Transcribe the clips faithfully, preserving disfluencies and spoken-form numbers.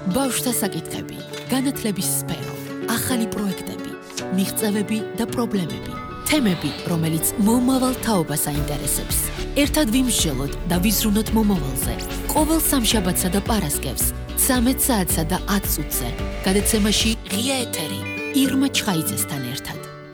ბავშვთა საკითხები, განათლების სფერო, ახალი პროექტები, მიღწევები და პრობლემები, თემები, რომელიც მომავალ თაობას აინტერესებს. ერთად ვიმსჯელოთ და ვიზრუნოთ მომავალზე. ყოველ სამშაბათსა და პარასკევს, ცამეტ საათსა და ათ წუთზე, გადაცემაში ღია ეთერი, ირმა ჩხაიძესთან ერთად.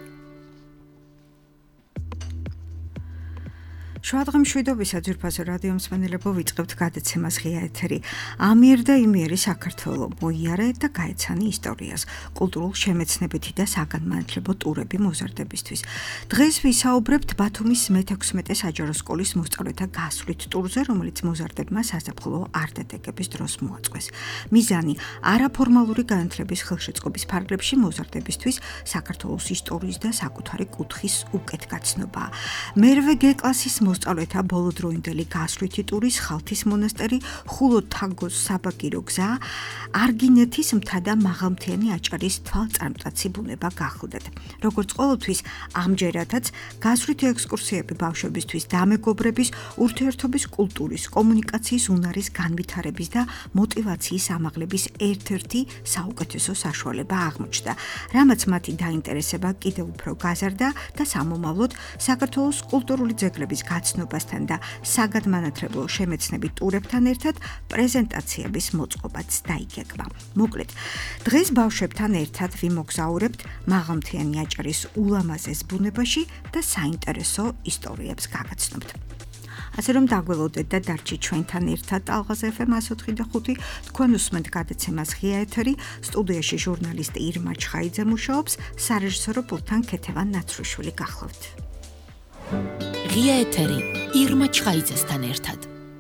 შვადღე მშვიდობისა ძვირფასო რადიო მსმენელებო, ვიწყებთ გადაცემას ღია ეთერი. ამიერ და იმიერი საქართველო მოიარე და გაეცანი ისტორიას, კულტურულ შემეცნებითი და საგანმანათლებლო ტურები მოზარდებისთვის. დღეს ვისაუბრებთ ბათუმის მეთექვსმეტე საჯარო სკოლის მოსწავლეთა გასვლით ტურზე, რომელიც მოზარდებმა საზაფხულო არდადეგების დროს მოაწყვეს. მიზანი არაფორმალური განათლების ხელშეწყობის ფარგლებში მოზარდებისთვის საქართველოს ისტორიის და საკუთარი კუთხის უკეთგაცნობაა. მერვე გე კლასის მოსწავლეთა ბოლოდროინდელი გასვლითი ტურის ხალთის მონასტერი, ხულო-თაგოს საბაგირო გზა, არგინეთის მთა და მაღალმთიანი აჭარის თვალწარმტაცი ბუნება გახლდეთ. როგორც ყოველთვის, ამჯერადაც გასვლითი ექსკურსიები ბავშვებისთვის დამეგობრების, ურთიერთობის კულტურის, კომუნიკაციის უნარის განვითარების და მოტივაციის ამაღლების ერთ-ერთი საუკეთესო საშუალება აღმოჩნდა, რამაც მათი დაინტერესება კიდევ უფრო გაზარდა და სამომავლოდ საქართველოს კულტურული ძეგლების გაცნობასთან და საგანმანათლებლო შემეცნებით ტურებთან ერთად პრეზენტაციების მოწყობაც დაიგეგმა. მოკლედ, დღეს ბავშვებთან ერთად ვიმოგზაურებთ მაღალმთიანი აჭარის ულამაზეს ბუნებაში და საინტერესო ისტორიებს გაგაცნობთ. ასე რომ დაგველოდეთ და დარჩით ჩვენთან ერთად ალღაზ ეფ ემ εκατო ოთხი და ხუთი, თქვენ უსმენთ გადაცემას ღია ეთერი, სტუდიაში ჟურნალისტი ირმა ჩხაიძე მუშაობს, სარეჟისორო პულტთან ქეთევან ნაცრუშვილი გახლავთ. ღია ეთერი, ირმა ჩხაიძესთან ერთად.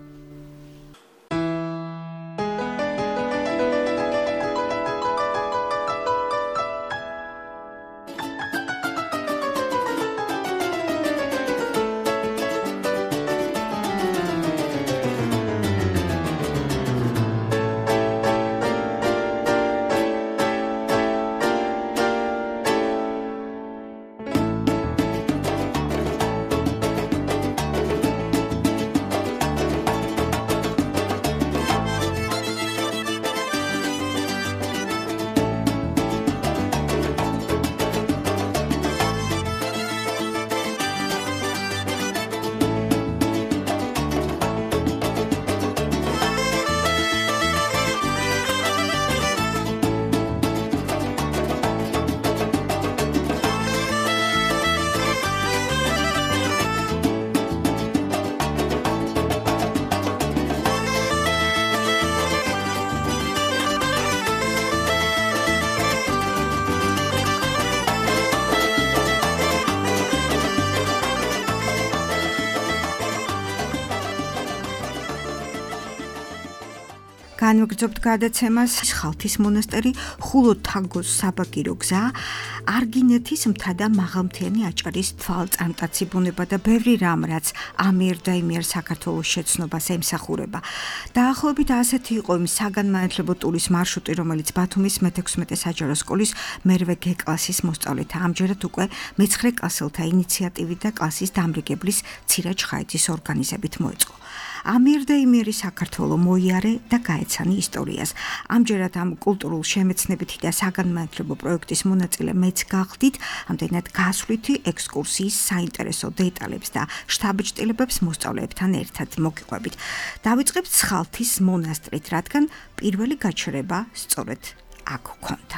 განვაგრძობთ გადაცემას ხალთის მონასტერი, ხულო-თაგოს საბაგირო გზა, არგინეთის მთა და მაღალმთიანი აჭარის თვალწარმტაცი ბუნება და ბევრი რამ, რაც ამიერ და იმიერ საქართველოს შეცნობას ემსახურება. დაახლოებით ასეთი იყო იმ საგანმანათლებლო ტურის მარშრუტი, რომელიც ბათუმის მეთექვსმეტე საჯარო სკოლის მერვე გე კლასის მოსწავლეთა, ამჯერად უკვე მეცხრე კლასელთა ინიციატივით და კლასის დამრიგებლის ცირა ჩხაიძის ორგანიზებით მოეწყო. ამიერ და იმიერი საქართველო მოიარე და გაეცანი ისტორიას. ამჯერად ამ კულტურულ შემეცნებითი და საგანმანათლებლო პროექტის მონაწილე მეც გახდით, ამდენად გასვლითი ექსკურსიის საინტერესო დეტალებს და შთაბეჭდილებებს მოსწავლეებთან ერთად მოგიყვებით. დავიწყებთ ხალთის მონასტრით, რადგან პირველი გაჩერება სწორედ აქ ჰქონდა.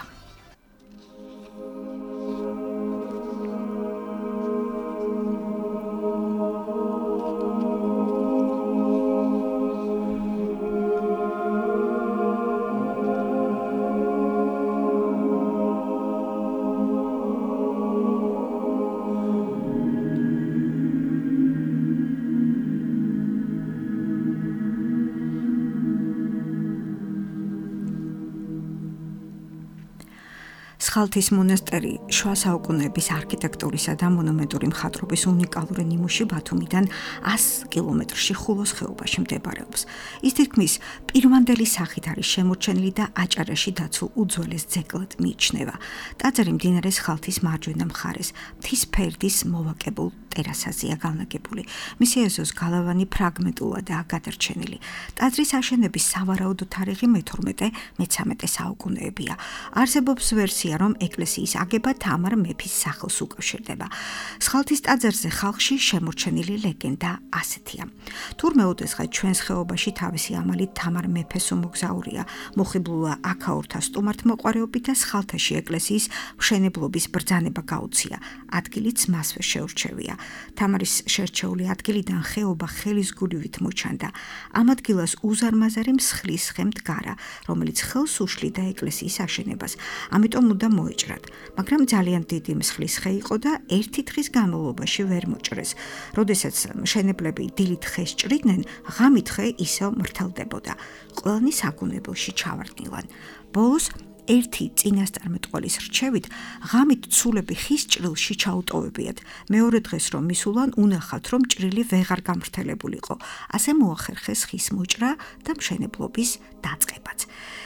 სხალთის მონასტერი შუა საუკუნეების არქიტექტურისა და მონუმენტური მხატვრობის უნიკალური ნიმუში ბათუმიდან ას კილომეტრში ხულოს ხეობაში მდებარეობს. ის თითქმის პირვანდელი სახით არის შემორჩენილი და აჭარაში დაცულ უძველეს ძეგლად მიიჩნევა. ტაძარი მდინარე სხალთის მარჯვენა მხარეს, მთის ფერდის მოვაკებულ ტერასაზეა განლაგებული. მისი ეზოს გალავანი ფრაგმენტულადაა გადარჩენილი. ტაძრის აშენების სავარაუდო თარიღი მეთორმეტე მეცამეტე საუკუნეებია. არსებობს ვერსია, რომ ეკლესიის აგება თამარ მეფის სახელს უკავშირდება. სხალთის ტაძარზე ხალხში შემორჩენილი ლეგენდა ასეთია. თურმე ოდესღაც ჩვენს ხეობაში თავისი ამალით თამარ მეფეს უმოგზაურია, მოხიბლულა აქაურთა სტუმართმოყვარეობით და სხალთაში ეკლესიის მშენებლობის ბრძანება გაუწია. ადგილიც მასვე შეურჩევია. თამარის შერჩეული ადგილიდან ხეობა ხელისგულივით მოჩანდა. ამ ადგილას უზარმაზარი მსხლის ხე მდგარა, რომელიც ხელს უშლიდა ეკლესიის აშენებას. ამიტომ უნდა მოეჭრათ, მაგრამ ძალიან დიდი მსხლის ხე იყო და ერთი დღის განმავლობაში ვერ მოჭრეს. როდესაც მშენებლები დილით ხეს ჭრიდნენ, ღამით ხე ისევ მრთელდებოდა. ყველანი საგუნებელში ჩავარდნილან. ბოლოს ერთი წინასწარმეტყველის რჩევით, ღამით ცულები ხის ჭრილში ჩაუტოვებიათ. მეორე დღეს რომ მისულან, უნახავთ, რომ ჭრილი ვეღარ გამრთელებულიყო. ასე მოახერხეს ხის მოჭრა და მშენებლობის დაწყებაც.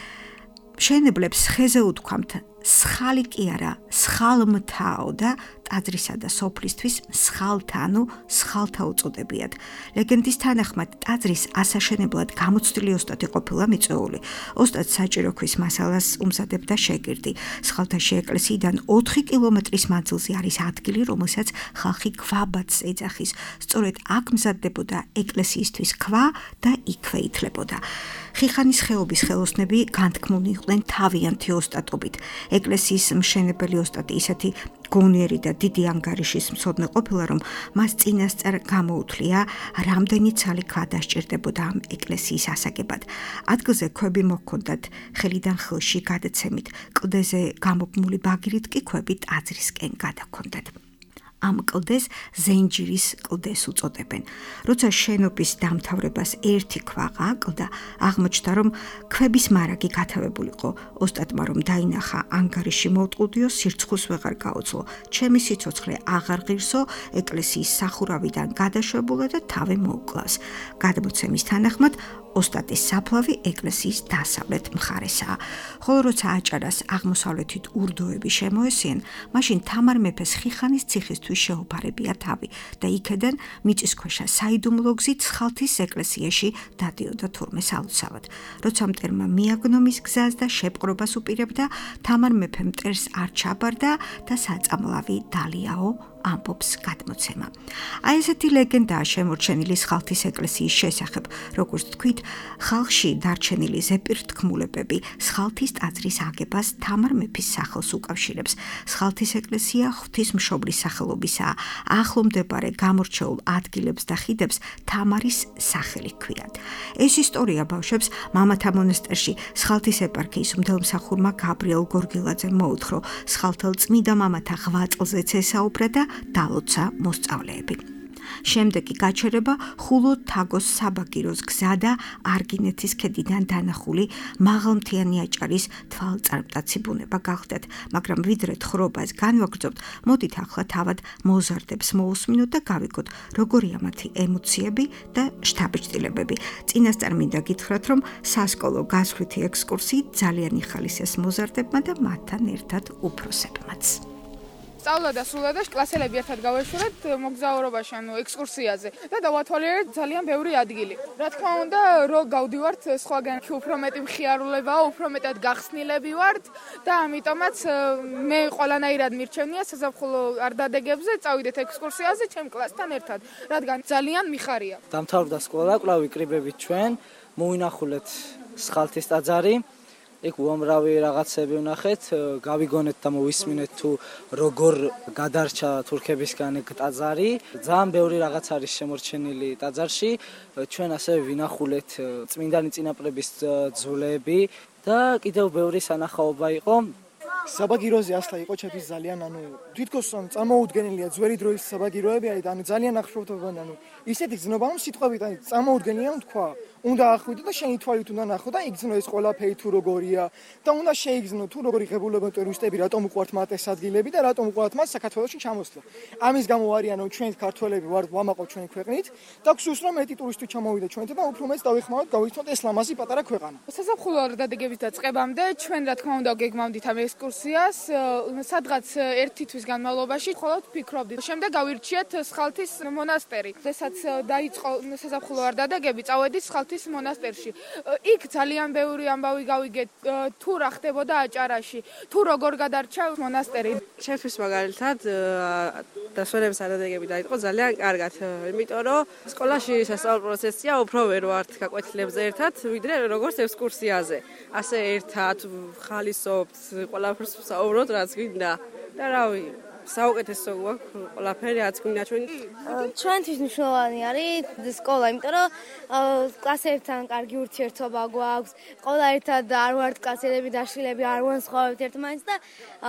მშენებლებს ხეზე უთქვამთ, სხალი კი არა, სხალმთაო და ტაძრისა და სოფლისთვის სხალთანუ სხალთა უწოდებიათ. ლეგენდის თანახმად ტაძრის ასაშენებლად გამოცდილი ოსტატი ყოფილა მიწვეული. ოსტატს საჭირო ქვის მასალას უმზადებდა შეგირდი. სხალთაში ეკლესიიდან ოთხი კილომეტრის მანძილზე არის ადგილი, რომელსაც ხალხი ქვაბადს ეძახის. სწორედ აქ მზადდებოდა ეკლესიისთვის ქვა და იქვე ითლებოდა. ხიხანის ხეობის ხელოსნები განთქმულნი იყვნენ თავიანთი ოსტატობით. ეკლესიის მშენებელი ოსტატი ისეთი გონიერი და დიდი ანგარიშის მცოდნე ყოფილა, რომ მას წინასწარ გამოუთლია, რამდენი ცალი ქვა დასჭირდებოდა ამ ეკლესიის ასაგებად. ადგილზე ქვები მოჰქონდათ ხელიდან ხელში გადაცემით, კლდეზე გამობმული ბაგირით კი ქვები ტაძრისკენ გადაჰქონდათ. ამ კლდეს ზენჯირის კლდეს უწოდებენ. როცა შენობის დამთავრებას ერთი ქვა აკლდა, აღმოჩნდა, რომ ქვების მარაგი გათავებულიყო. ოსტატმა რომ დაინახა ანგარიში მოუტყუდიო, სირცხულს ვეღარ გაუძლო. ჩემი სიცოცხლე აღარ ღირსო, ეკლესიის სახურავიდან გადაშვებულა და თავი მოუკლავს. გადმოცემის თანახმად ოსტატის საფლავი ეკლესიის დასავლეთ მხარესაა. ხოლო როცა აჭარას აღმოსავლეთით ურდოები შემოესიან, მაშინ თამარ მეფეს ხიხანის ციხისთვის შეუფარებია თავი და იქედან მიწისქვეშა საიდუმლო გზით სხალთის ეკლესიაში დადიოდა თურმე სალოცავად. როცა მტერმა მიაგნო მის გზას და შეპყრობას უპირებდა, თამარ მეფე მტერს არ ჩაბარდა და საწამლავი დალიაო ამბობს გადმოცემა. აი ესეთი ლეგენდაა შემორჩენილი სხალთის ეკლესიის შესახებ. როგორც თქვით, ხალხში დარჩენილი ზეპირთქმულებები სხალთის ტაძრის აგებას თამარ მეფის სახელს უკავშირებს. სხალთის ეკლესია ღვთისმშობლის სახელობისაა. ახლო მდებარე გამორჩეულ ადგილებს და ხიდებს თამარის სახელი ჰქვიათ. ეს ისტორია ბავშვებს მამათა მონასტერში სხალთის ეპარქიის მდელმსახურმა გაბრიელ გორგილაძემ მოუთხრო. სხალთელ წმიდა მამათა ღვაწლზეც ესაუბრა და დალოცა მოსწავლეები. შემდეგი გაჩერება ხულო თაგოს საბაგიროს გზა და არგინეთის ქედიდან დანახული მაღალმთიანი აჭარის თვალწარმტაცი ბუნება გახდათ, მაგრამ ვიდრე თხრობას განვაგრძობთ, მოდით ახლა თავად მოზარდებს მოусმინოთ და გავიგოთ, როგორია მათი ემოციები და შთაბეჭდილებები. წინასწარ მინდა გითხრათ, რომ სასკოლო გასვლითი ექსკურსიით ძალიან იხალისეს მოზარდებმა და მათთან ერთად უფროსებმაც. სწავლა დასრულდა და კლასელები ერთად გავეშურეთ მოგზაურობაში, ანუ ექსკურსიაზე და დავათვალიერეთ ძალიან ბევრი ადგილი. რა თქმა უნდა, რო გავდივართ სხვაგან უფრო მეტი მხიარულებაა, უფრო მეტად გახსნილები ვართ და ამიტომაც მე ყველანაირად მირჩენია საზაფხულო არდადეგებზე წავიდეთ ექსკურსიაზე ჩემ კლასთან ერთად, რადგან ძალიან მიხარია. დამთავრდა სკოლა, კვლავ ვიკრიბებით ჩვენ, მოვინახულეთ სხალთის ტაძარი. იქ უამრავი რაღაცები ვნახეთ, გავიგონეთ და მოვისმინეთ თუ როგორ გადარჩა თურქებისგან ეგ ტაძარი. ძალიან ბევრი რაღაც არის შემორჩენილი ტაძარში. ჩვენ ასევე ვინახულეთ წმინდანი წინაპრების ძვლები და კიდევ ბევრი სანახაობა იყო. საბაგიროზე ასლა იყო ჩემთვის ძალიან, ანუ თვითონ წამოუდგენელია ძველი დროის საბაგიროები, ანუ ძალიან ახშობდებიან, ანუ ისეთი გზნობა, რომ სიტყვებით, ანუ წამოუდგენელია თქვა. უნდა ახვიდო და შენი თვალით უნდა ნახო და იგრძნო ეს ყველაფერი თუ როგორია და უნდა შეიგრძნო თუ როგორი ღებულებო ტურისტები რატომ უყვართ მათ ეს ადგილები და რატომ უყვართ მათ საქართველოში ჩამოსვლა. ამის გამო არიან რომ ჩვენ ქართველები ვართ ვამაყობ ჩვენი ქვეყნით და გსურს რომ მეტი ტურისტი ჩამოვიდა ჩვენთან და უფრო მეც დავეხმაროთ გავიცნოთ ეს ლამაზი პატარა ქვეყანა. საზაფხულო დადაგების დაწყებამდე ჩვენ რა თქმა უნდა გეგმავდით ამ ექსკურსიას, სადღაც ერთი თვის განმავლობაში მხოლოდ ვფიქრობდით. შემდეგ გავირჩიეთ სხალთის მონასტერი. როდესაც დაიწყო საზაფხულო დადაგები, წავედით სხალთის მონასტერში. იქ ძალიან ბევრი ამბავი გავიგეთ თუ რა ხდებოდა აჭარაში, თუ როგორ გადარჩა მონასტერი. ჩემთვის მაგალითად დასვენების დადაგები დაიწყო ძალიან კარგად, იმიტომ რომ სკოლაში სასწავლო პროცესია უფრო ვერ ვართ გაკვეთილებზე ერთად, ვიდრე როგორც ექსკურსიაზე. ასე ერთად ხალისობთ, ყველაფერს ვსაუბრობთ, რაც გვინდა. და რავი, საუკეთესო გვაქვს ყველაფერი, რაც გვინდა ჩვენი. ჩვენთვის მნიშვნელოვანი არის სკოლა, იმიტომ რომ კლასებთან კარგი ურთიერთობა გვაქვს. ყველა ერთად არ ვართ კლასელები, დაშლილები, არ ვანსხვავებთ ერთმანეთს და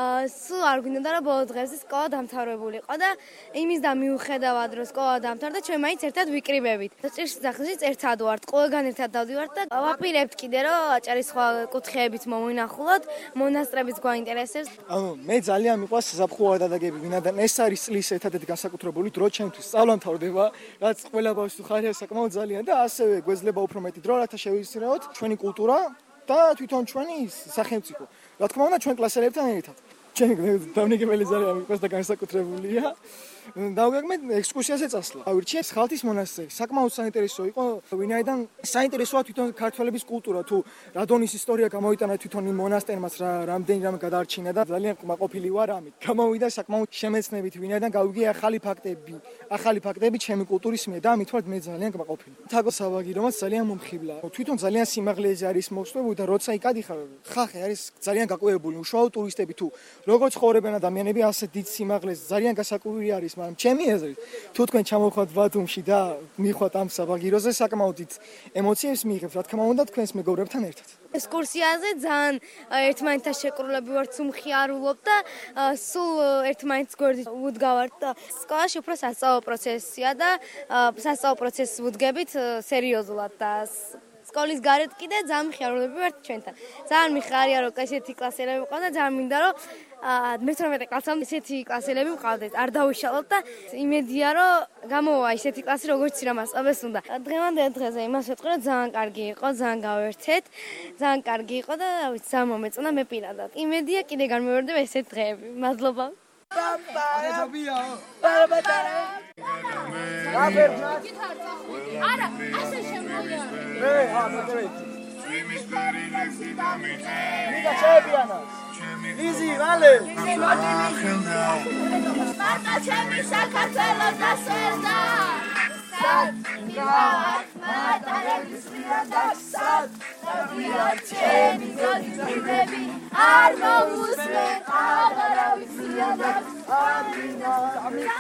სულ არ გვინდა რომ ბოლო დღეზე სკოლა დამთავრებულიყო და იმის და მიუხედავად რომ სკოლა დამთავრდა, ჩვენ მაინც ერთად ვიკრიბებით. ჭირს სახლშიც ერთად ვართ, ყველგან ერთად დავდივართ და ვაპირებთ კიდე რომ აჭარის სხვა კუთხეებიც მოვინახულოთ, მონასტრებიც გვაინტერესებს. ანუ მე ძალიან მიყვარს საზაფხულო დადაგები, ვინაიდან ეს არის წლის ერთადერთი განსაკუთრებული დრო ჩემთვის. სწავლა მთავრდება, რაც ყველა ბავშვს უხარია საკმაოდ ძალიან და ასევე გვეძლება უფრო მეტი დრო, რათა შევიზრდოთ ჩვენი კულტურა და თვითონ ჩვენი სახელმწიფო. რა თქმა უნდა, ჩვენ კლასელებთან ერთად. ჩემი დავნიგებელი ძალიან მიყვარს და განსაკუთრებულია. დავგეგმეთ ექსკურსიაზე წასვლა. ავირჩიეთ სხალთის მონასტერი. საკმაოდ საინტერესო იყო, ვინაიდან საინტერესოა თვითონ ქართველების კულტურა, თუ რადონის ისტორია გამოვიტანა თვითონ იმ მონასტერმაც რა რამდენი რამ გადაარჩინა და ძალიან კმაყოფილი ვარ ამით. გამოვიდა საკმაოდ შემეცნებით, ვინაიდან გავიგე ახალი ფაქტები, ახალი ფაქტები ჩემი კულტურის მიერ და ამით ვარ მე ძალიან კმაყოფილი. თაგო სავაგირომაც ძალიან მომხიბლა. თვითონ ძალიან სიმაღლეზე არის მოხსნებული და როცა იქ ადიხარ, ხალხი არის ძალიან გაკვირვებული, უშუალოდ ტურისტები თუ როგორ ცხოვრობენ ადამიანები ასე დიდ სიმაღლეზე, ძალიან გასაკვირი არის. მაგრამ ჩემი აზრით, თუ თქვენ ჩამოვხდათ ბათუმში და მიხვდათ ამ საბაგიროზე, საკმაოდ დიდ ემოციებს მიიღებთ, რა თქმა უნდა, თქვენს მეგობრებთან ერთად. ექსკურსიაზე ძალიან ერთმანეთთან შეკრულები ვართ, უმხიარულობ და სულ ერთმანეთს გვერდით ვუდგავართ და სკოლაში უფრო სასწავლო პროცესია და სასწავლო პროცესს ვუდგებით სერიოზულად და სკოლის გარეთ კიდე ძალიან მხიარულები ვართ ჩვენთან. ძალიან მიხარია რომ ესეთი კლასელები მყავდა და ძალიან მინდა რომ მეთორმეტე კლასამდე ესეთი კლასელები მყავდეთ. არ დავიშალოთ და იმედია რომ გამოვა ესეთი კლასი როგორც რა მასწავლებელს უნდა. დღევანდელ დღეზე იმას ვეთქვი რომ ძალიან კარგი იყო, ძალიან გავერთეთ, ძალიან კარგი იყო და ვიცი ძალიან მომეწონა მე პირადად. იმედია კიდე განმეორდება ესეთი დღეები. მადლობა. არა, ასე შემოიარა. მე, ა, მოგერეთი. მიგა ჩემპიონას. ლიზი, ვალე. მარტა ჩემი საქართველო დასერდა. სად გიათ მარტარების ვიადაქსად. დავია ჩემი ძოძები არ მოუსმენ აღარავის ვიადაქს. ამინა, ამინა.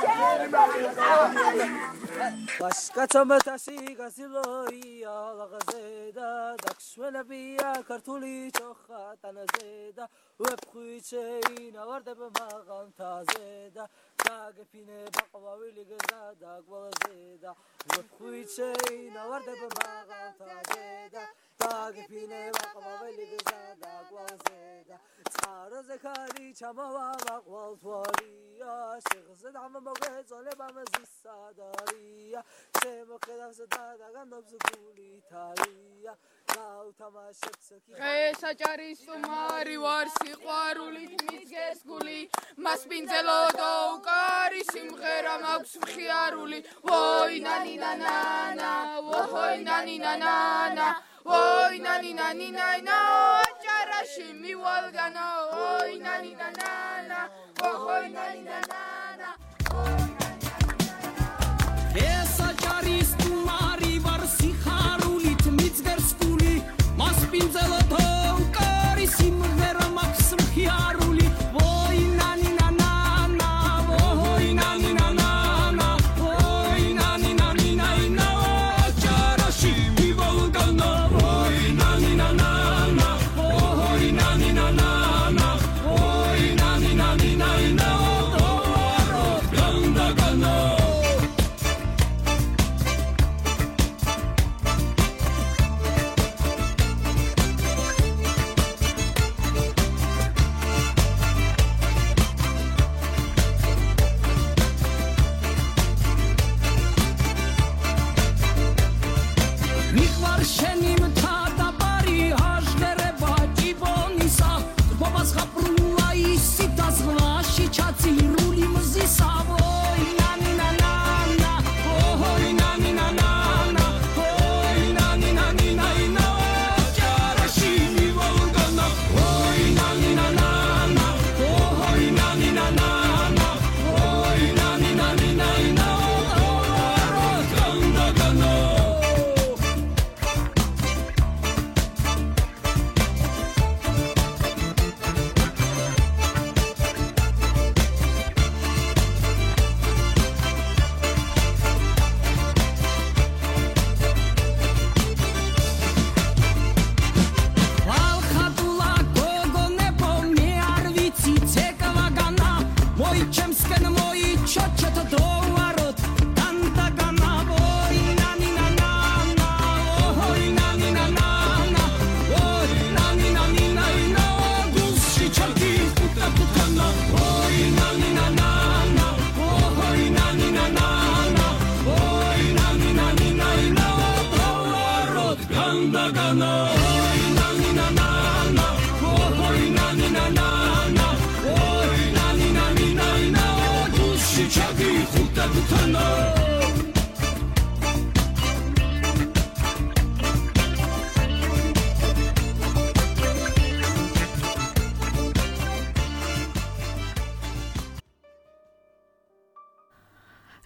კაცამათასი გაზილოია ლაღაზედა დაქსველებია ქართული ჩოხა ტანაზედა ვეფხვიჩეინა ვარდება მაღალთაზედა დაგეფინება ყვავილი გზა და გვალაზედა ვეფხვიჩეინა ვარდება მაღალთაზედა დაგეფინება ყვავილი გზა და გვალაზედა წყაროზე ხარი ჩამოვა მაღალთვარია შეხზე დამმოგეწოლება მზისადარია შემოხედავს და დაგანობს გული თალია გავთამაშებს კი ეს აჭარის უმარი ვარ სიყვარულით მისგეს გული მას პინძელო და უკარი სიმღერა მაქვს მხიარული ვოი ნანი ნანა ვოი ნანი ნანა ვოი ნანი ნანი ნანა აჭარაში მივალგანა ვოი ნანი ნანა ვოი ნანი ნანა ეს აჭარის უმარი ვარ სიხარულით მისგეს გული მას პინძელო და უკარი სიმღერა მაქვს მხიარული ვოი ნანი ნანა ვოი ნანი ნანა ვოი ნანი ნანი ნანა აჭარაში მივალგანა ვოი ნანი ნანა ვოი ნანი ნანა ვოი ნანი ნანი ნანა განდაგანა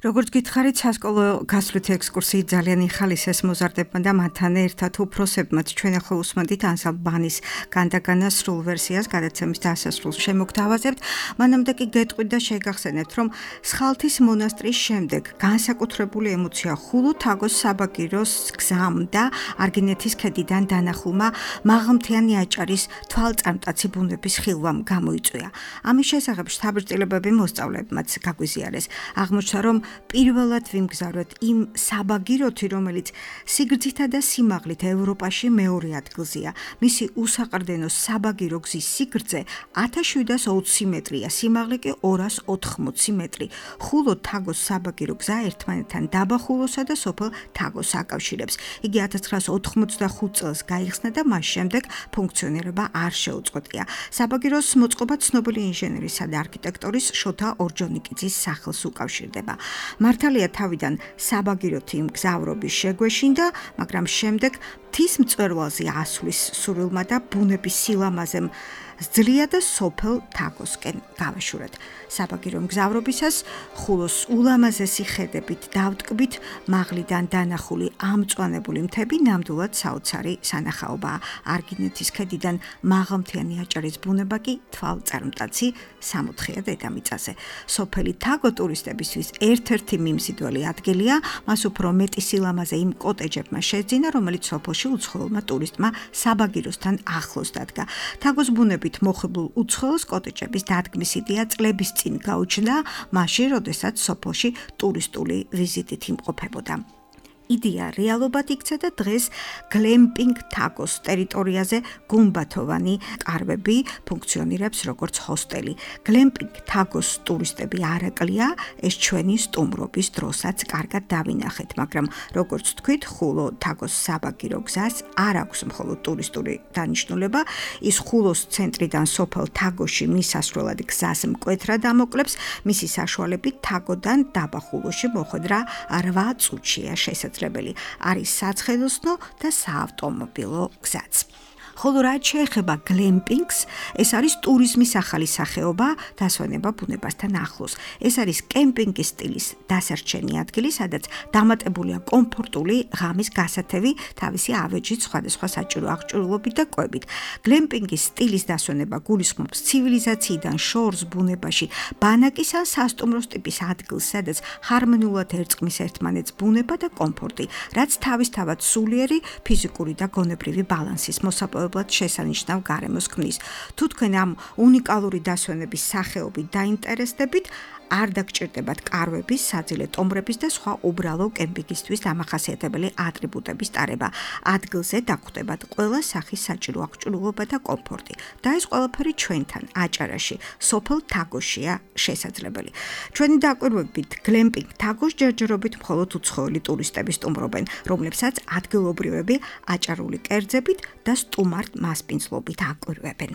როგორც გითხარით, სასკოლო გასვლითი ექსკურსიით ძალიან იხალისეს მოზარდებმა და მათთან ერთად უფროსებმაც ჩვენ ახლა უსმენთ ანსამბლ ბანის განდაგანას სრულ ვერსიას გადაცემის დასასრულს შემოგთავაზებთ. მანამდე კი გეტყვით და შეგახსენებთ, რომ სხალთის მონასტრის შემდეგ განსაკუთრებული ემოცია ხულო თაგოს საბაგიროს გზამ და არგინეთის ქედიდან დანახულმა მაღალმთიანი აჭარის თვალწარმტაცი ბუნების ხილვამ გამოიწვია. ამის შესახებ შთაბეჭდილებები მოსწავლეებმაც გაგვიზიარეს. აღმოჩნდა, რომ პირველად ვიმგზავრეთ იმ საბაგიროთი, რომელიც სიგრძითა და სიმაღლით ევროპაში მეორე ადგილზეა. მისი უსაყრდენო საბაგირო გზის სიგრძე ათას შვიდას ოცი მეტრია, სიმაღლე კი ორას ოთხმოცი მეტრი. ხულო თაგოს საბაგირო გზა ერთმანეთთან დაბა ხულოსა და სოფელ თაგოს აკავშირებს. იგი ათას ცხრაას ოთხმოცდახუთ წელს გაიხსნა და მას შემდეგ ფუნქციონირება არ შეუწყვეტია. საბაგიროს მოწყობა ცნობილი ინჟინერისა და არქიტექტორის შოთა ორჯონიკიძის სახელს უკავშირდება. მართალია თავიდან საბაგიროთი მგზავრობის შეგვეშინდა, მაგრამ შემდეგ მთის მწვერვალზე ასვლის სურვილმა და ბუნების სილამაზემ ძლია და სოფელ თაგოსკენ გავაშურეთ. საბაგირო მგზავრობისას ხულოს ულამაზესი ხედებით დავტკბით, მაღლიდან დანახული ამწვანებული მთები ნამდვილად საოცარი სანახაობაა. არგინეთის ქედიდან მაღალმთიანი აჭარის ბუნება კი თვალწარმტაცი სამოთხეა დედამიწაზე. სოფელი თაგო ტურისტებისთვის ერთ-ერთი მიმზიდველი ადგილია, მას უფრო მეტი სილამაზე იმ კოტეჯებმა შეძინა, რომელიც სოფელში უცხოელმა ტურისტმა საბაგიროსთან ახლოს დადგა. თაგოს ბუნების მოხიბლულ უცხოელს კოტეჯების დადგმის იდეა წლების წინ გაუჩნდა, მაშინ, როდესაც სოფელში ტურისტული ვიზიტით იმყოფებოდა. იდეა რეალობად იქცა და დღეს გლემპინგ თაგოს ტერიტორიაზე გუმბათოვანი კარვები ფუნქციონირებს როგორც ჰოსტელი. გლემპინგ თაგოს ტურისტები არ აკლია, ეს ჩვენი სტუმრობის დროსაც კარგად დავინახეთ, მაგრამ როგორც თქვით, ხულო თაგოს საბაგირო გზას არ აქვს მხოლოდ ტურისტული დანიშნულება, ის ხულოს ცენტრიდან სოფელ თაგოში მისასვლელად გზას მკვეთრად ამოკლებს, მისი საშუალებით თაგოდან დაბა ხულოში მოხვედრა რვა წუთშია შესაძლებელი. არის საცხენოსნო და საავტომობილო გზაც. ხოლო რაც შეეხება გლემპინგს, ეს არის ტურიზმის ახალი სახეობა, დასვენება ბუნებასთან ახლოს. ეს არის კემპინგის სტილის დასარჩენი ადგილი, სადაც დამატებულია კომფორტული ღამის გასათევი, თავისი ავეჯით, სხვადასხვა საჭირო აღჭურვილობით და კვებით. გლემპინგის სტილის დასვენება გულისხმობს ცივილიზაციიდან შორს ბუნებაში ბანაკის ან სასტუმროს ტიპის ადგილს, სადაც ჰარმონიულად ერწყმის ერთმანეთს ბუნება და კომფორტი, რაც თავისთავად სულიერი ფიზიკური და გონებრივი ბალანსის მოსაპოვებლად შესანიშნავ გარემოს ქმნის. თუ თქვენ ამ უნიკალური დასვენების სახეობით დაინტერესდებით, არ დაგჭირდებათ კარვების, საძილე ტომბრების და სხვა უბრალო კემპინგისთვის დამახასიათებელი ატრიბუტების ტარება. ადგილზე დაგხვდებათ ყველა სახის საჭირო აღჭურვილობა და კომფორტი. და ეს ყველაფერი ჩვენთან, აჭარაში, სოფელ თაგოშია შესაძლებელი. ჩვენი დაკვირვებით გლემპინგ თაგოს ჯერჯერობით მხოლოდ უცხოელი ტურისტები სტუმრობენ, რომლებსაც ადგილობრივები აჭარული კერძებით და სტუმართ მასპინძლობით აკვირვებენ.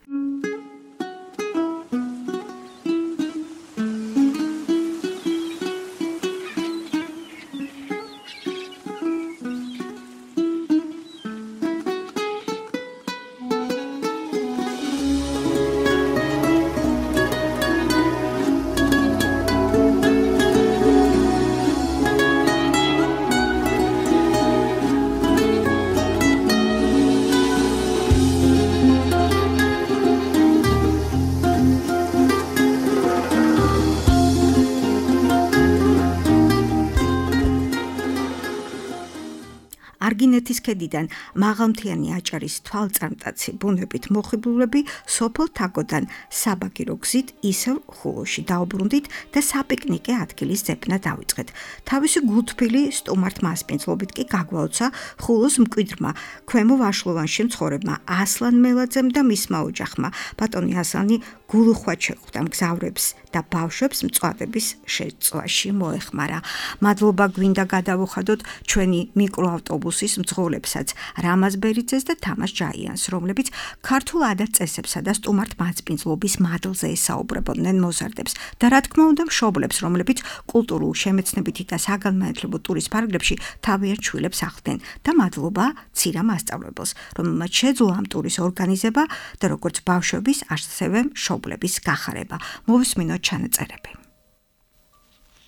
არგინეთის ქედიდან მაღალმთიანი აჭარის თვალწარმტაცი ბუნებით მოხიბლულები სოფელ თაგოდან საბაგირო გზით ისევ ხულოში დაუბრუნდით და საპიკნიკე ადგილის ძებნა დავიწყეთ. თავისი გულთბილი სტუმართ მასპინძლობით კი გაგვაუცა ხულოს მკვიდრმა ქვემო ვაშლოვანში მცხოვრებმა ასლან მელაძემ და მისმა ოჯახმა. ბატონი ასლანი გულუხვად შეხვდა მგზავრებს და ბავშვებს მწვადების შეწვაში მოეხმარა. მადლობა გვინდა გადავუხადოთ ჩვენი მიკროავტობუსის მძღოლებსაც რამაზ ბერიძეს და თამაშ ჯაიანს, რომლებიც ქართულ ადათ-წესებსა და სტუმართ მასპინძლობის მადლზე ესაუბრებოდნენ მოზარდებს და რა თქმა უნდა მშობლებს, რომლებიც კულტურულ, შემეცნებითი და საგანმანათლებლო ტურის ფარგლებში თავიანთ შვილებს ახლდნენ და მადლობა ცირა მასწავლებელს, რომელმაც შეძლო ამ ტურის ორგანიზება და როგორც ბავშვების, ასევე მშობლების გახარება. მოვისმინოთ ჩანაწერები.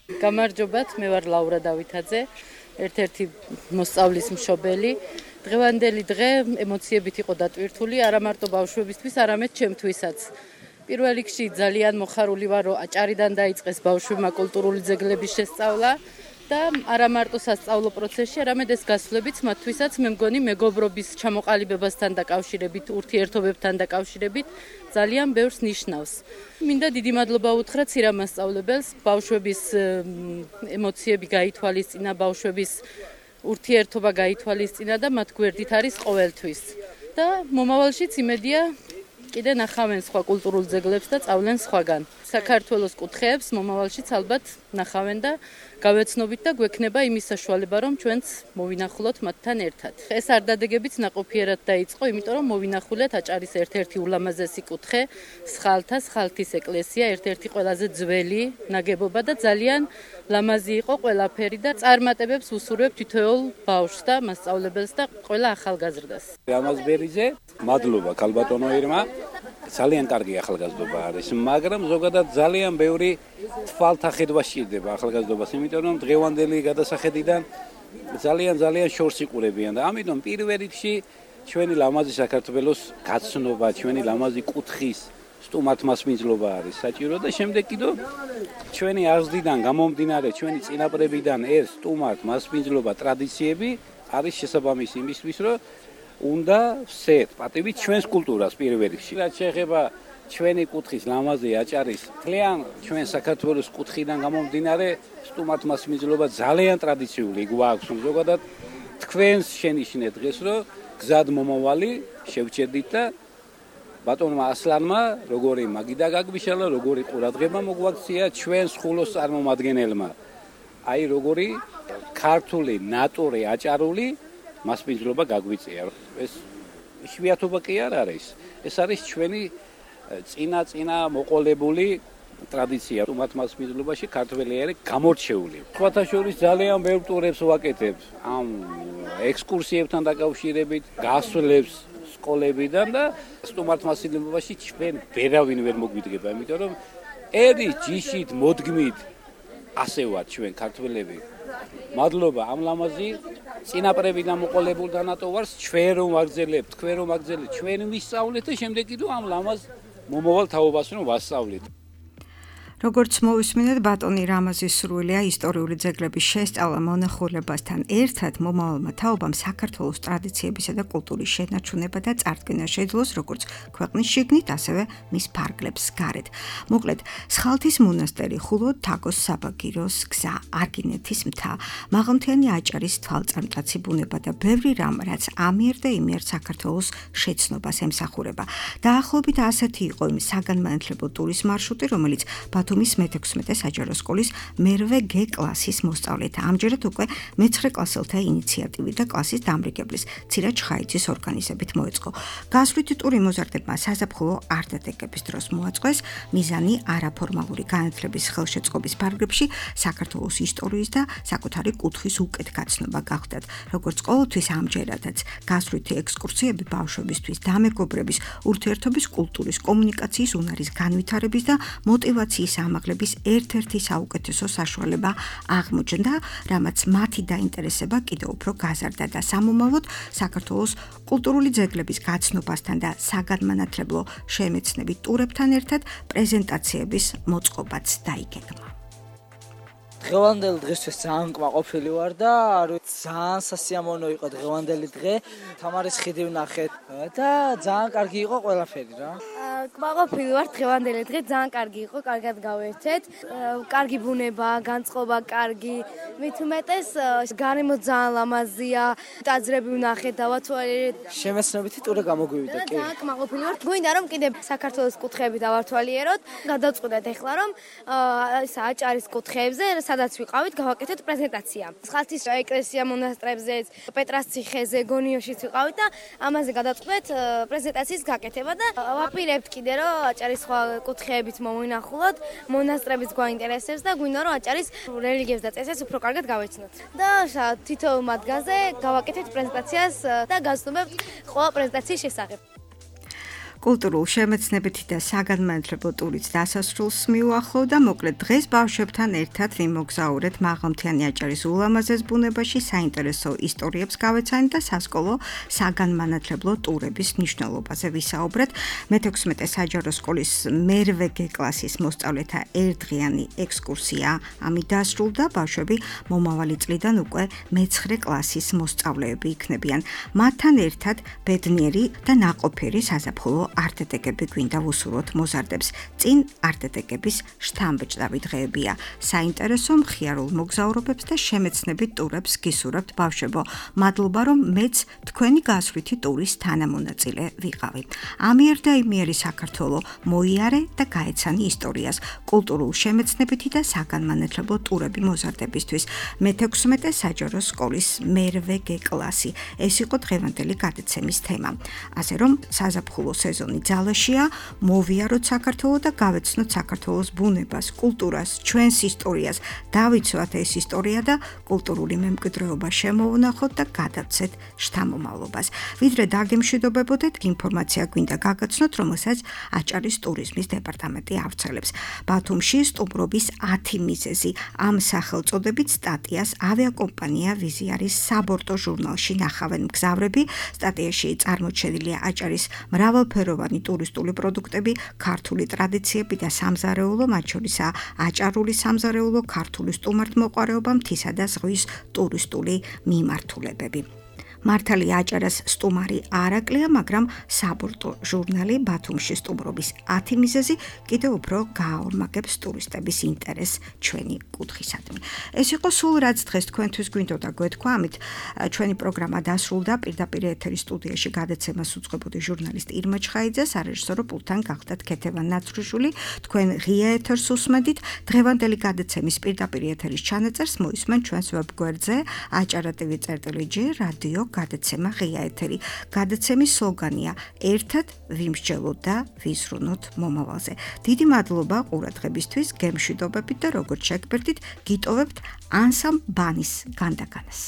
გამარჯობათ, მე ვარ ლაურა დავითაძე, ერთ-ერთი მოსწავლის მშობელი. დღევანდელი დღე ემოციებით იყო დატვირთული, არა მარტო ბავშვებისთვის, არამედ ჩემთვისაც. პირველ რიგში ძალიან მოხარული ვარ, რომ აჭარიდან დაიწყეს ბავშვებმა კულტურული ძეგლების შესწავლა და არა მარტო სასწავლო პროცესში, არამედ ეს გასვლებიც მათთვისაც მე მგონი მეგობრობის ჩამოყალიბებასთან დაკავშირებით, ურთიერთობებთან დაკავშირებით ძალიან ბევრს ნიშნავს. მინდა დიდი მადლობა უთხრა ცირა მასწავლებელს, ბავშვების ემოციები გაითვალისწინა, ბავშვების ურთიერთობა გაითვალისწინა და მათ გვერდით არის ყოველთვის. და მომავალშიც იმედია კიდე ნახავენ სხვა კულტურულ ძეგლებს და წავლენ სხვაგან. საქართველოს კუთხეებს მომავალშიც ალბათ ნახავენ და გავეცნობით და გვექნება იმის საშუალება, რომ ჩვენც მოვინახულოთ მათთან ერთად. ეს არდადეგებიც ნაყოფიერად დაიწყო, იმიტომ რომ მოვინახულეთ აჭარის ერთ-ერთი ულამაზესი კუთხე, სხალთა, სხალთის ეკლესია, ერთ-ერთი ყველაზე ძველი ნაგებობა და ძალიან ლამაზი იყო ყველაფერი და წარმატებებს უსურვებ თითოეულ ბავშვს და მასწავლებელს და ყველა ახალგაზრდას. რამაზ ბერიძე, მადლობა ქალბატონო ირმა. ძალიან კარგი ახალგაზრდობა არის, მაგრამ ზოგადად ძალიან ბევრი თვალთა ხედვა სჭირდება ახალგაზრდობას, იმიტომ რომ დღევანდელი გადასახედიდან ძალიან ძალიან შორს იყურებიან და ამიტომ პირველ რიგში ჩვენი ლამაზი საქართველოს გაცნობა, ჩვენი ლამაზი კუთხის სტუმართ მასპინძლობა არის საჭირო და შემდეგ კიდევ ჩვენი აღზრდიდან გამომდინარე, ჩვენი წინაპრებიდან ერთ სტუმართ მასპინძლობა ტრადიციები არის შესაბამისი იმისთვის, რომ უნდა ვსეთ პატივით ჩვენს კულტურას პირველ რიგში. რაც შეეხება ჩვენი კუთხის ლამაზი აჭარის თლიან ჩვენ საქართველოს კუთხიდან გამომდინარე სტუმართ მასპინძლობა ძალიან ტრადიციული გვაქვს. ზოგადად თქვენს შენიშნეთ დღეს, რომ გზად მომავალი შევჭედით და ბატონმა ასლანმა როგორი მაგიდა გაგვიშალა, როგორი ყურადღება მოგვაქცია ჩვენს ხულოს წარმომადგენელმა. აი როგორი ქართული ნატური აჭარული მასპინძლობა გაგვიწია. ეს იშვიათობა კი არ არის. ეს არის ჩვენი წინა-წინა მოყოლებული ტრადიცია. თუმცა მასპინძლობაში ქართველი არის გამორჩეული. სხვათა შორის ძალიან ბევრ ტურებს ვაკეთებ ამ ექსკურსიებთან დაკავშირებით, გასვლებს სკოლებიდან და სტუმართ მასპინძლობაში ჩვენ ვერავინ ვერ მოგვიდგება, იმიტომ რომ ერის ჯიშით მოდგმით ასე ვართ ჩვენ ქართველები. მადლობა ამ ლამაზი წინაპრებიდან მოყოლებულ დანატოვარს ჩვენ რომ ვაგრძელებთ, თქვენ რომ ვაგრძელებთ, ჩვენ ვისწავლეთ და შემდეგ კიდევ ამ ლამაზ მომავალ თაობას რომ ვასწავლეთ. როგორც მოვისმინეთ, ბატონი რამაზის სრულია ისტორიული ძეგლების შესწავლა მონახულებასთან ერთად მომავალმა თაობამ საქართველოს ტრადიციებისა და კულტურის შენარჩუნება და წარდგენა შეძლოს როგორც ქვეყნის შიგნით, ასევე მის ფარგლებს გარეთ. მოკლედ, სხალთის მონასტერი, ხულო თაგოს საბაგიროს გზა, არგინეთის მთა, მაღალმთიანი აჭარის თვალწარმტაცი ბუნება და ბევრი რამ, რაც ამიერ და იმიერ საქართველოს შეცნობას ემსახურება. დაახლოებით ასეთი იყო იმ საგანმანათლებლო ტურის მარშრუტი, რომელიც ბათუმის მეთექვსმეტე საჯარო სკოლის მერვე გე კლასის მოსწავლეთა, ამჯერად უკვე მეცხრე კლასელთა ინიციატივით და კლასის დამრიგებლის ცირა ჩხაიძის ორგანიზებით მოეწყო. გასვლითი ტური მოზარდებმა საზაფხულო არდადეგების დროს მოაწყვეს, მიზანი არაფორმალური განათლების ხელშეწყობის ფარგლებში საქართველოს ისტორიის და საკუთარი კუთხის უკეთგაცნობა გახდათ. როგორც ყოველთვის ამჯერადაც გასვლითი ექსკურსიები ბავშვებისთვის დამეგობრების, ურთიერთობის კულტურის, კომუნიკაციის უნარის განვითარების და მოტივაციის ამაღლების ერთ-ერთი საუკეთესო საშუალება აღმოჩნდა, რამაც მათი დაინტერესება კიდევ უფრო გაზარდა და სამომავლოდ საქართველოს კულტურული ძეგლების გაცნობასთან და საგანმანათლებლო შემეცნებით ტურებთან ერთად პრეზენტაციების მოწყობაც დაიგეგმა. დღევანდელ დღესთვის ძალიან კმაყოფილი ვარ და ძალიან სასიამოვნო იყო დღევანდელი დღე. თამარის ხიდი ვნახეთ და ძალიან კარგი იყო ყველაფერი რა. კმაყოფილი ვარ დღევანდელი დღე, ძალიან კარგი იყო, კარგად გავერთეთ. კარგი ბუნება, განწყობა კარგი. მით უმეტეს გარემო ძალიან ლამაზია. ტაძრები ვნახეთ, დავათვალიერეთ. შემეცნებითი ტური გამოგვივიდა კი. ძალიან კმაყოფილი ვარ. გვინდა რომ კიდე საქართველოს კუთხეები დავათვალიეროთ. გადავწყვეტეთ ახლა რომ ეს აჭარის კუთხეებზე სადაც ვიყავით, გავაკეთეთ პრეზენტაცია. სხალთის ეკლესია მონასტრებზეც, პეტრას ციხეზე, გონიოშიც ვიყავით და ამაზე გადავწყვეტ პრეზენტაციის გაკეთება და ვაპირებთ კიდე რომ აჭარის სხვა კუთხეებიც მოვინახულოთ, მონასტრებიც გვაინტერესებს და გვინდა რომ აჭარის რელიგიებს და წესებს უფრო კარგად გავეცნოთ. და თითოეულ მათგანზე გავაკეთეთ პრეზენტაციას და გავცნობებთ ყველა პრეზენტაციის შესახებ. კულტურულ შემეცნებითი და საგანმანათლებლო ტურიც დასასრულს მიუახლოვდა. მოკლედ დღეს ბავშვებთან ერთად ვიმოგზაურეთ მაღალმთიანი აჭარის ულამაზეს ბუნებაში, საინტერესო ისტორიებს გავეცანით და სასკოლო საგანმანათლებლო ტურების მნიშვნელობაზე ვისაუბრეთ. მეთექვსმეტე საჯარო სკოლის მერვე გ კლასის მოსწავლეთა ერთდღიანი ექსკურსია ამით დასრულდა. ბავშვები მომავალი წლიდან უკვე მეცხრე კლასის მოსწავლეები იქნებიან. მათთან ერთად ბედნიერი და ნაყოფიერი საზაფხულო არტეტეკები გვინდა ვუსურვოთ მოზარდებს. წინ არტეტეკების შთამბეჭდავი დღეებია. საინტერესო მხიარულ მოგზაურობებს და შემეცნებით ტურებს გისურვებთ ბავშვებო. მადლობა რომ მეც თქვენი გასვლითი ტურის თანამონაწილე ვიყავი. ამიერ და იმიერი საქართველო მოიარე და გაეცანი ისტორიას. კულტურულ შემეცნებითი და საგანმანათლებლო ტურები მოზარდებისთვის. მეთექვსმეტე საჯარო სკოლის მერვე გ კლასი. ეს იყო დღევანდელი გადაცემის თემა. ასე რომ საზაფხულო სეზონი ძალაშია, მოვიაროთ საქართველო და გავეცნოთ საქართველოს ბუნებას, კულტურას, ჩვენს ისტორიას. დავიცვათ ეს ისტორია და კულტურული მემკვიდრეობა შემოვნახოთ და გადავცეთ შთამომავლობას. ვიდრე დაგემშვიდობებოდეთ, ინფორმაცია გვინდა გაგაცნოთ, რომელსაც აჭარის ტურიზმის დეპარტამენტი ავრცელებს. ბათუმში სტუმრობის ათი მიზეზი. ამ სახელწოდებით სტატიას ავიაკომპანია ვიზიარის საბორტო ჟურნალში ნახავენ მგზავრები. სტატიაში წარმოჩენილია აჭარის მრავალფეროვანი ტურისტული პროდუქტები, ქართული ტრადიციები და სამზარეულო, მათ შორისაა აჭარული სამზარეულო, ქართული სტუმართმოყვარეობა, მთისა და ზღვის ტურისტული მიმართულებები. მართალია აჭარას სტუმარი არაკლია, მაგრამ საბორტო ჟურნალი ბათუმში სტუმრობის ათი მიზეზი კიდევ უფრო გააორმაგებს ტურისტების ინტერესს ჩვენი კუთხისადმი. ეს იყო სულ რაც დღეს თქვენთვის გვინდოდა გვეთქვა. ამით ჩვენი პროგრამა დასრულდა. პირდაპირ ეთერის სტუდიაში გადაცემას უძღვებოდი ჟურნალისტ ირმა ჩხაიძე, სარეჟისორო პულტთან გახდათ ქეთევან ნაცრიშვილი. თქვენ ღია ეთერს უსმედით. დღევანდელი გადაცემის პირდაპირ ეთერის ჩანაწერს მოისმენ ჩვენს ვებგვერდზე აჭარა ტივი წერტილი ჯი რადიო გადაცემა ღია ეთერი. გადაცემის სლოგანია ერთად ვიმსჯელოთ და ვიზრუნოთ მომავალზე. დიდი მადლობა ყურადღებისთვის, გემშვიდობებით და როგორც შეგბერთით, გიტოვებთ ანსამბლ ბანის განდაგანას.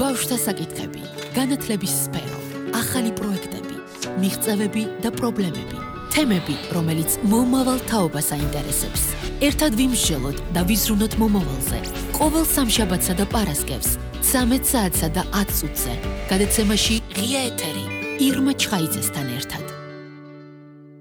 ბავშვთა საკითხები, განათლების სფერო, ახალი პროექტები, მიღწევები და პრობლემები, თემები, რომელიც მომავალ თაობას აინტერესებს. ერთად ვიმსჯელოთ და ვიზრუნოთ მომავალზე. ყოველ სამშაბათსა და პარასკევს, ცამეტ საათსა და ათ წუთზე. გადაცემაში ღია ეთერი ირმა ჩხაიძესთან ერთად.